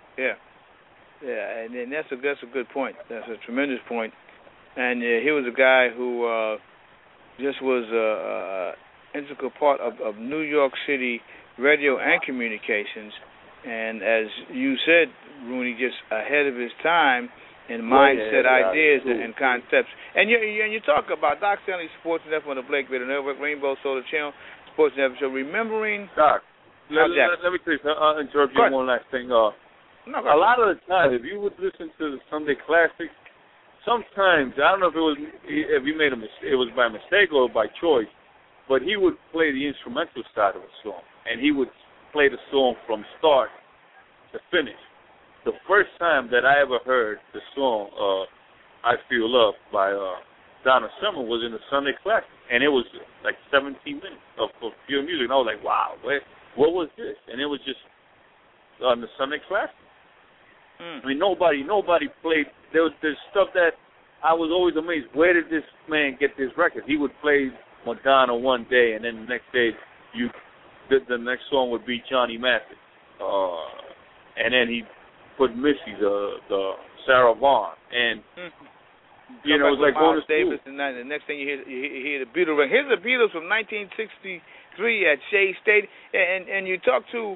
Yeah, and that's a good point. That's a tremendous point. And he was a guy who just was an integral part of New York City radio and communications. And as you said, Rooney, just ahead of his time in mindset, ideas, and concepts. And you talk about Doc Stanley Sports Network on the Blake Radio Network, Rainbow Solar Channel, Sports Network. So remembering Doc, let me tell you, I'll interrupt you one last thing. A lot of the time, if you would listen to the Sunday Classics, sometimes, I don't know if he made a mistake, it was by mistake or by choice, but he would play the instrumental side of a song, and he would play the song from start to finish. The first time that I ever heard the song I Feel Love by Donna Summer was in the Sunday Classic, and it was like 17 minutes of pure music, and I was like, wow, what was this? And it was just on the Sunday Classic. I mean, nobody played. There's stuff that I was always amazed. Where did this man get this record? He would play Madonna one day, and then the next day, the next song would be Johnny Mathis, and then he put Missy, the Sarah Vaughan, and it was like going to school. And the next thing you hear the Beatles. Here's the Beatles from 1963 at Shea Stadium, and you talk to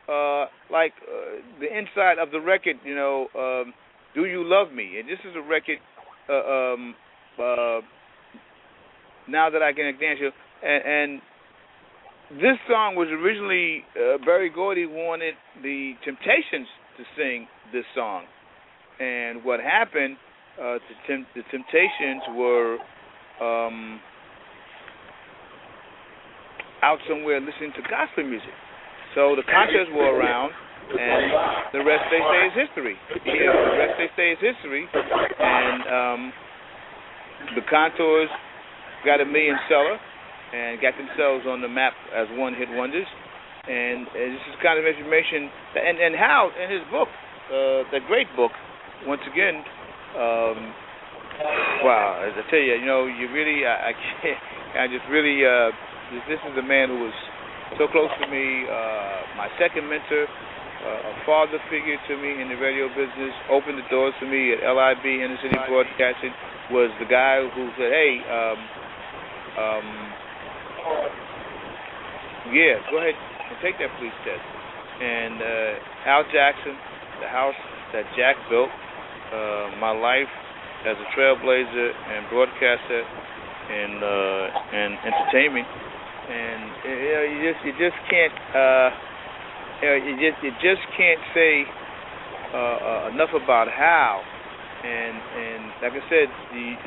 the inside of the record, Do You Love Me? And this is a record, Now That I Can Dance You, and this song was originally Berry Gordy wanted the Temptations to sing this song, and what happened? The Temptations were out somewhere listening to gospel music, so the concerts were around, and the rest they say is history. The rest they say is history, and the Contours got a million seller and got themselves on the map as one-hit wonders. And this is kind of information. And Hal, in his book, that great book, once again, wow, as I tell you, you really, I can't, I just really, this is a man who was so close to me, my second mentor, a father figure to me in the radio business, opened the doors for me at LIB, Inner City Broadcasting, was the guy who said, hey, yeah, go ahead and take that police test. And Al Jackson, the house that Jack built, my life as a trailblazer and broadcaster and entertainment, and you just can't you just can't say enough about Hal. And like I said,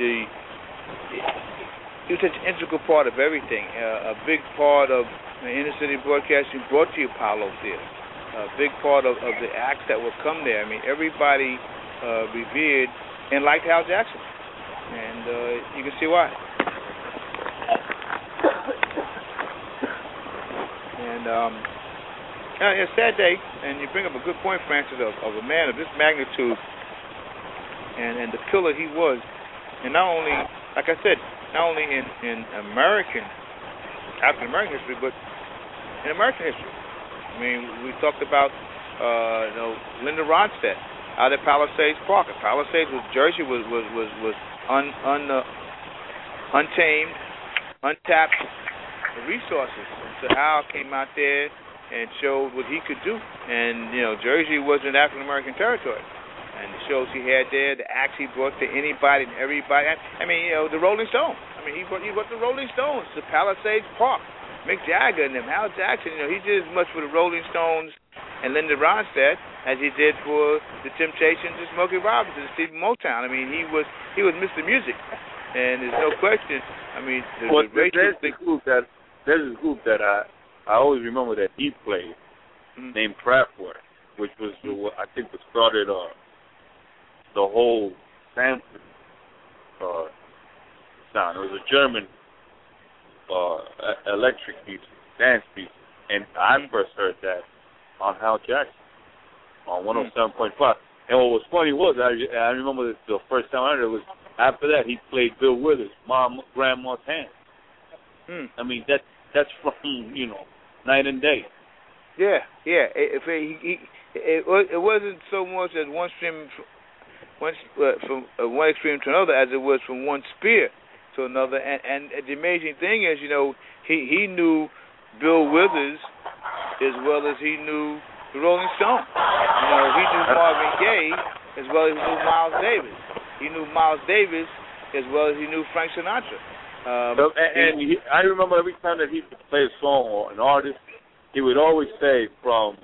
he was such an integral part of everything. A big part of Inner City Broadcasting brought to you Apollo Theater. A big part of the acts that would come there. I mean, everybody revered and liked Hal Jackson, and you can see why. And it's a sad day, and you bring up a good point, Francis, of a man of this magnitude. And the pillar he was, and not only, like I said, not only in African American history, but in American history. I mean, we talked about, Linda Ronstadt out at Palisades Park. Palisades, Jersey, was untamed, untapped resources. And so Hal came out there and showed what he could do. And Jersey was an African American territory. And the shows he had there, the acts he brought to anybody and everybody. I mean, the Rolling Stones. I mean, he brought the Rolling Stones to Palisades Park. Mick Jagger and them, Hal Jackson. He did as much for the Rolling Stones and Linda Ronstadt as he did for the Temptations and Smokey Robinson and Stevie Motown. I mean, he was Mr. Music, and there's no question. I mean, there's a group that I always remember that he played, named Kraftwerk, which was I think what started the whole Sanford sound. It was a German electric music, dance music, and I first heard that on Hal Jackson on 107.5. And what was funny was I remember the first time I heard it was after that he played Bill Withers, Grand Montana. I mean that's from night and day. Yeah. It wasn't so much as one stream from one extreme to another as it was from one spear to another. And the amazing thing is, he knew Bill Withers as well as he knew the Rolling Stones. He knew Marvin Gaye as well as he knew Miles Davis. He knew Miles Davis as well as he knew Frank Sinatra. I remember every time that he would play a song or an artist, he would always say from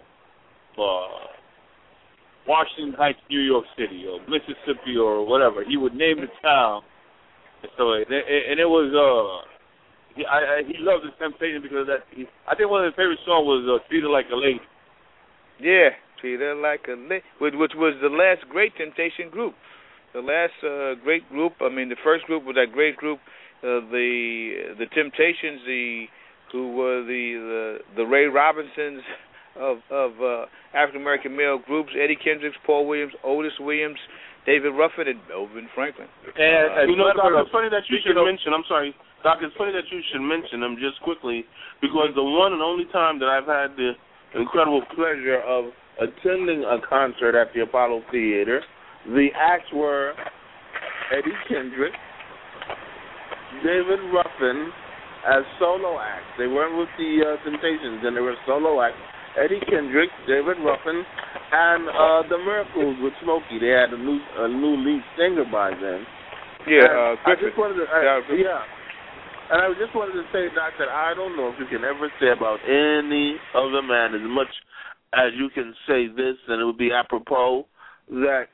Washington Heights, New York City, or Mississippi, or whatever. He would name the town. So, and it was he loved the Temptations because I think one of his favorite songs was "Treat Her Like a Lady." Yeah, "Treat Her Like a Lady," which was the last great Temptation group. The last great group. I mean, the first group was that great group, the Temptations, who were the Ray Robinsons of African American male groups: Eddie Kendricks, Paul Williams, Otis Williams, David Ruffin, and Melvin Franklin. And Doc, it's funny that you should mention. I'm sorry, Doc. It's funny that you should mention them just quickly because the one and only time that I've had the incredible pleasure of attending a concert at the Apollo Theater, the acts were Eddie Kendricks, David Ruffin as solo acts. They weren't with the Temptations, and they were solo acts. Eddie Kendricks, David Ruffin, and the Miracles with Smokey. They had a new lead singer by then. Yeah, I just wanted to, And I just wanted to say, Doc, that I don't know if you can ever say about any other man as much as you can say this, and it would be apropos, that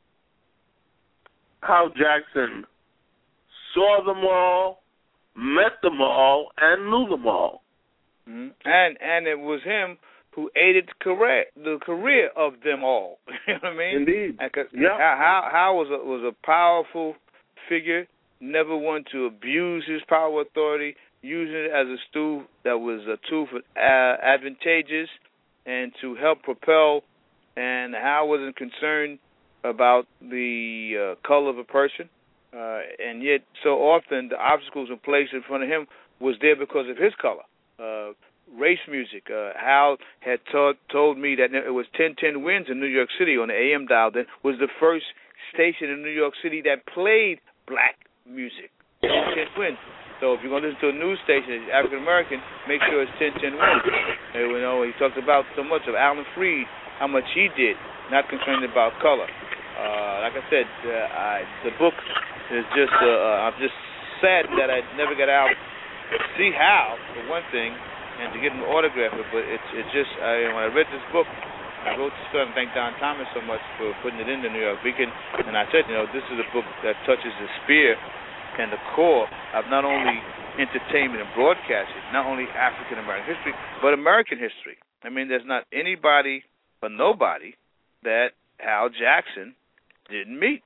Hal Jackson saw them all, met them all, and knew them all. Mm-hmm. And it was him who aided the career of them all. You know what I mean? Indeed. Yeah. Hal was a powerful figure, never one to abuse his power authority, using it as a tool that was a tool for advantageous and to help propel. And Hal wasn't concerned about the color of a person, and yet so often the obstacles in place in front of him was there because of his color. Race music. Hal had told me that it was 1010 Winds in New York City on the AM dial that was the first station in New York City that played black music. 1010 Winds. So if you're going to listen to a news station that's African American, make sure it's 1010 Winds. And, you know, he talked about so much of Alan Freed, how much he did, not concerned about color. Like I said, the book is just, I'm just sad that I never got out to see Hal, for one thing, and to get him to autograph it. But it's just, when I read this book, I wrote to Stern and thanked Don Thomas so much for putting it in the New York Beacon. And I said, this is a book that touches the spear and the core of not only entertainment and broadcasting, not only African American history, but American history. I mean, there's not anybody or nobody that Hal Jackson didn't meet,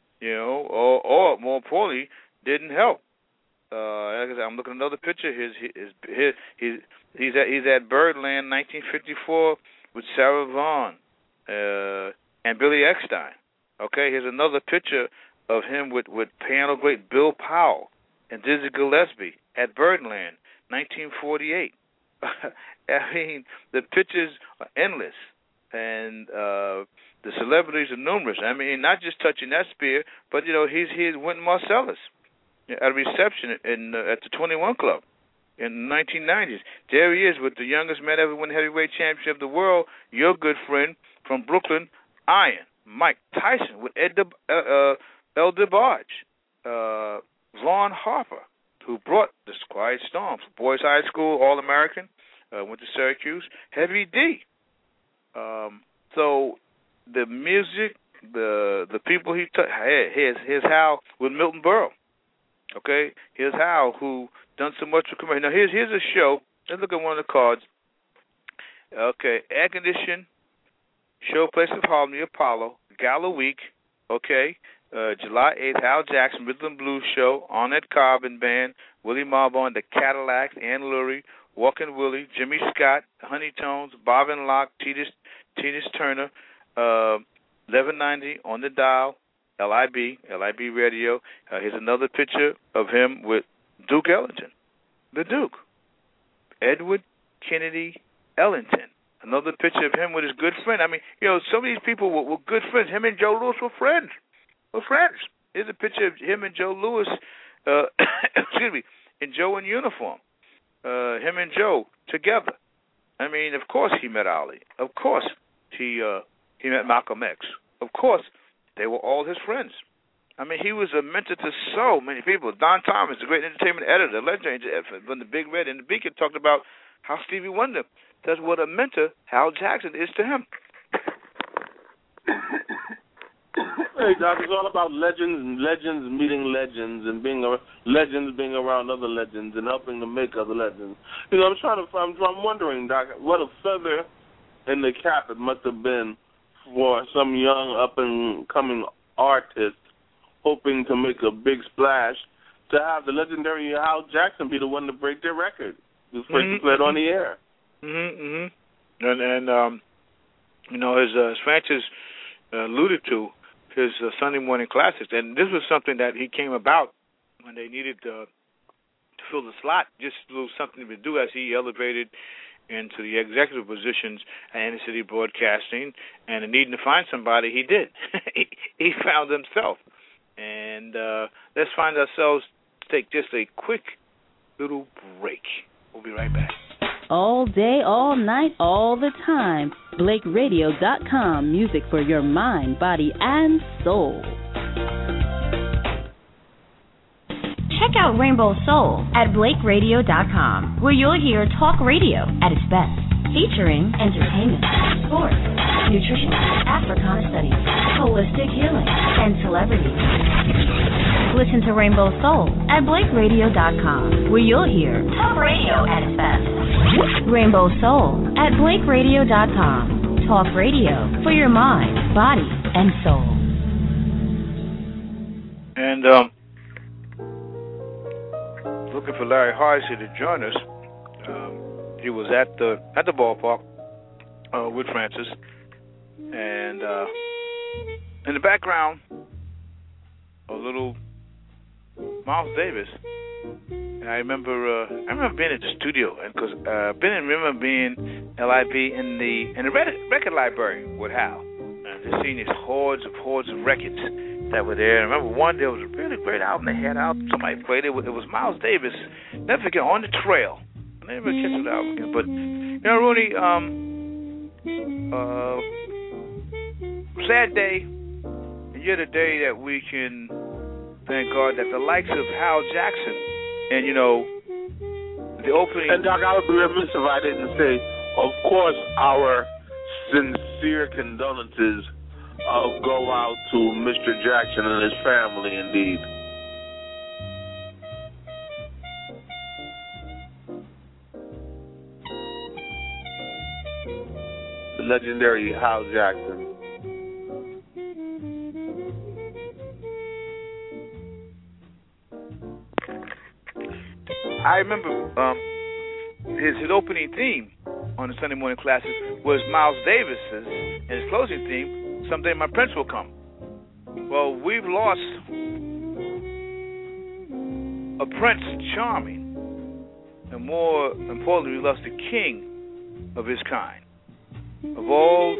or more importantly, didn't help. Like I said, I'm looking at another picture. He's at Birdland, 1954, with Sarah Vaughan and Billy Eckstine. Okay, here's another picture of him with piano great Bill Powell and Dizzy Gillespie at Birdland, 1948. I mean, the pictures are endless, and the celebrities are numerous. I mean, not just touching that spear, but he's Wynton Marsalis at a reception at the 21 Club in the 1990s. There he is with the youngest man ever win heavyweight championship of the world, your good friend from Brooklyn, Iron Mike Tyson, with El DeBarge, Vaughn Harper, who brought the Quiet Storm, Boys High School All-American, went to Syracuse, Heavy D. So the music, the people he touched, here's Hal with Milton Berle. Okay, here's Hal who done so much for commercial. Now here's a show. Let's look at one of the cards. Okay, air conditioned showplace of Harlem, the Apollo, Gala Week. Okay, July 8th, Hal Jackson, Rhythm Blues Show, Arnett Cobb and Band, Willie Marbone, the Cadillacs, Ann Lurie, Walkin' Willie, Jimmy Scott, Honeytones, Bob and Locke, Titus Turner, 1190 on the dial, LIB Radio. Here's another picture of him with Duke Ellington, the Duke, Edward Kennedy Ellington. Another picture of him with his good friend. I mean, some of these people were good friends. Him and Joe Louis were friends. Here's a picture of him and Joe Louis, excuse me, and Joe in uniform. Him and Joe together. I mean, of course he met Ali. Of course he met Malcolm X. Of course they were all his friends. I mean, he was a mentor to so many people. Don Thomas, the great entertainment editor, legend from the Big Red and the Beacon, talked about how Stevie Wonder does what a mentor Hal Jackson is to him. Hey, Doc, it's all about legends and legends meeting legends and legends being around other legends and helping to make other legends. I'm wondering, Doc, what a feather in the cap it must have been for some young up-and-coming artist hoping to make a big splash to have the legendary Hal Jackson be the one to break their record. The first to play it on the air. And as Francis alluded to, his Sunday morning classics, and this was something that he came about when they needed to fill the slot, just a little something to do as he elevated into the executive positions at Inner City Broadcasting, and needing to find somebody, he did. he found himself. And let's find ourselves, take just a quick little break. We'll be right back. All day, all night, all the time. BlakeRadio.com. Music for your mind, body, and soul. check out Rainbow Soul at BlakeRadio.com, where you'll hear talk radio at its best, featuring entertainment, sports, nutrition, Africana studies, holistic healing, and celebrities. Listen to Rainbow Soul at BlakeRadio.com, where you'll hear talk radio at its best. Rainbow Soul at BlakeRadio.com. Talk radio for your mind, body, and soul. And looking for Larry Hardesty to join us. He was at the ballpark with Francis, and in the background, a little Miles Davis. And I remember being at the studio, and because remember being LIB in the record library with Hal, and just seeing these hordes of records that were there. And I remember one, there was a really great album they had out. Somebody played it. It was Miles Davis. Never forget, On the Trail. I never catch that album again. But Rooney, sad day. And yet a day that we can thank God that the likes of Hal Jackson and the opening. And Doc, I would be remiss if I didn't say, of course, our sincere condolences go out to Mr. Jackson and his family, indeed. The legendary Hal Jackson. I remember his opening theme on the Sunday Morning Classic was Miles Davis's, and his closing theme, Someday My Prince Will Come. Well, we've lost a Prince charming, and more importantly, we lost a king of his kind. Of all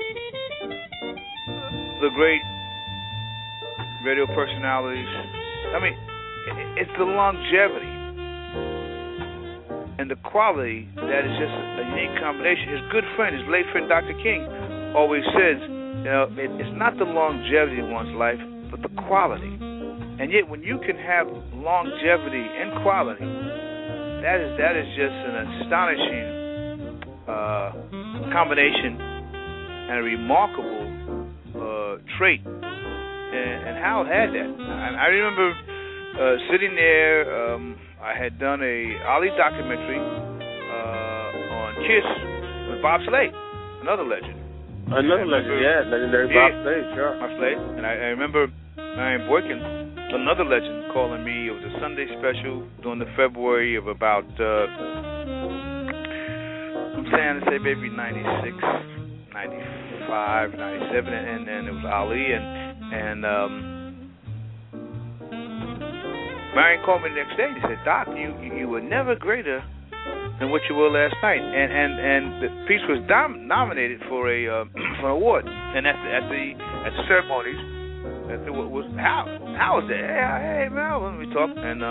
the great radio personalities, I mean, it's the longevity and the quality that is just a unique combination. His good friend, his late friend Dr. King, always says, it's not the longevity of one's life, but the quality. And yet, when you can have longevity and quality, that is just an astonishing combination and a remarkable trait. And Hal had that. I remember sitting there. I had done a Ali documentary on Kiss with Bob Slade, another legend. Legendary Bob Slade, sure. Bob Slade. And I remember Marion Boykin, another legend, calling me. It was a Sunday special during the February of about, I'm saying to say maybe 96, 95, 97, and then it was Ali, and Marion called me the next day and he said, Doc, you were never greater than what you were last night. And the piece was nominated for an award. And at the ceremonies, Hal was there. Hey Mel, let me talk. And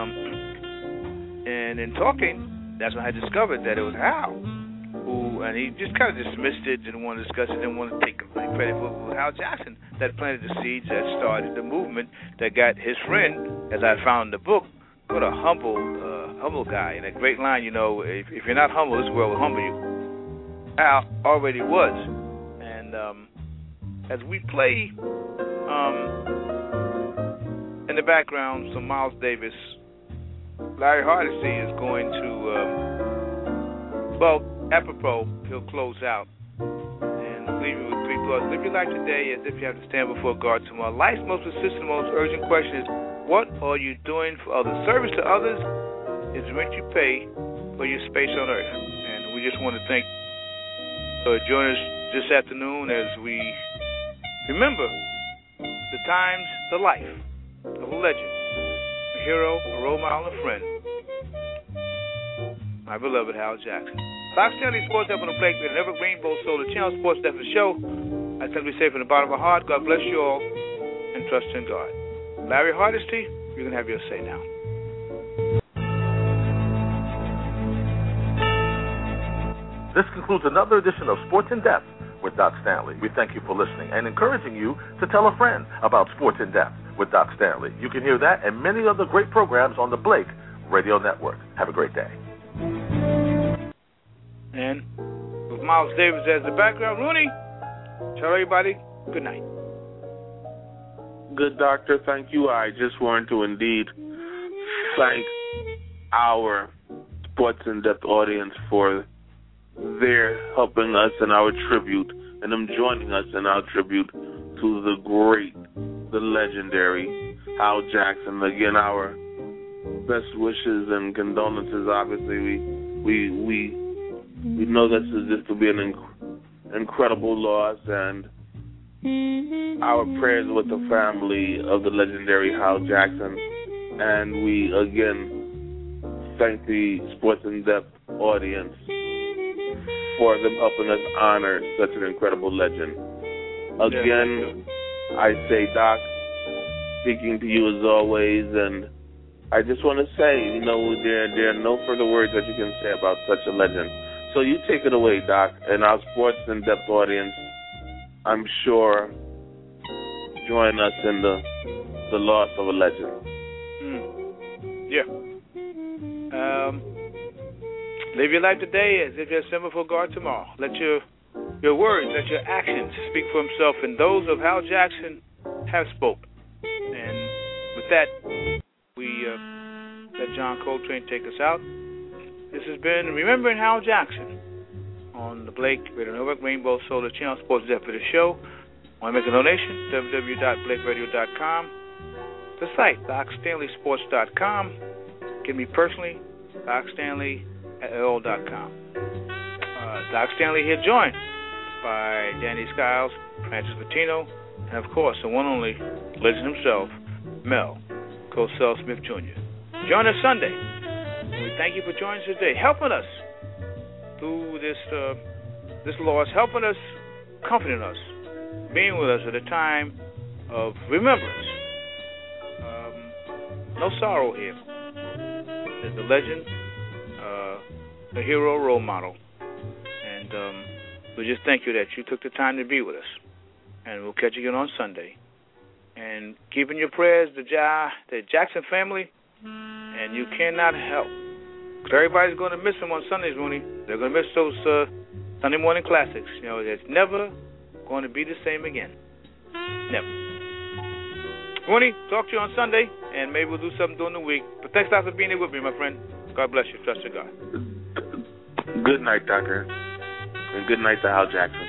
in talking, that's when I discovered that it was Hal. And he just kind of dismissed it, didn't want to discuss it, didn't want to take complete credit for Hal Jackson that planted the seeds that started the movement that got his friend, as I found in the book, what a humble guy. And a great line, if you're not humble, this world will humble you. Hal already was. And as we play in the background some Miles Davis, Larry Hardesty is going to, apropos, he'll close out and leave you with three thoughts. Live your life today as if you have to stand before God tomorrow. Life's most persistent, most urgent question is, what are you doing for others? Service to others is the rent you pay for your space on earth. And we just want to thank join us this afternoon as we remember the times, the life of a legend, a hero, a role model, a friend, my beloved Hal Jackson. Doc Stanley, Sports Up on the Blake, with an Rainbow Soul, the Channel Sports Deaf Show. I simply say from the bottom of my heart, God bless you all, and trust in God. Larry Hardesty, you can have your say now. This concludes another edition of Sports in Depth with Doc Stanley. We thank you for listening and encouraging you to tell a friend about Sports in Depth with Doc Stanley. You can hear that and many other great programs on the Blake Radio Network. Have a great day. And with Miles Davis as the background, Rooney, tell everybody good night. Good, Doctor. Thank you. I just wanted to indeed thank our Sports in Depth audience for their helping us in our tribute and them joining us in our tribute to the great, the legendary Hal Jackson. Again, our best wishes and condolences. Obviously, we know this will be an incredible loss, and our prayers with the family of the legendary Hal Jackson. And we again thank the Sports in Depth audience for them helping us honor such an incredible legend. Again, I say, Doc, speaking to you as always, and I just want to say, there are no further words that you can say about such a legend. So you take it away, Doc, and our Sports in Depth audience, I'm sure, join us in the loss of a legend. Live your life today as if you're assembled for God tomorrow. Let your words, let your actions speak for himself, and those of Hal Jackson have spoken. And with that, we let John Coltrane take us out. This has been Remembering Hal Jackson on the Blake Radio Network, Rainbow Solar Channel, Sports Depth for the show. Want to make a donation? www.blakeradio.com. The site, DocStanleySports.com. Get me personally, DocStanley@AOL.com. Doc Stanley here, joined by Danny Skiles, Francis Patino, and of course, the one and only legend himself, Mel Cosell Smith Jr. Join us Sunday. And we thank you for joining us today, helping us through this loss, helping us, comforting us, being with us at a time of remembrance. No sorrow here. There's the legend, the hero, role model. And we just thank you that you took the time to be with us. And we'll catch you again on Sunday. And keep in your prayers the Jackson family, and you cannot help. Because everybody's going to miss them on Sundays, Rooney. They're going to miss those Sunday morning classics. It's never going to be the same again. Never. Rooney, talk to you on Sunday, and maybe we'll do something during the week. But thanks a lot for being here with me, my friend. God bless you. Trust your God. Good night, Doctor. And good night to Hal Jackson.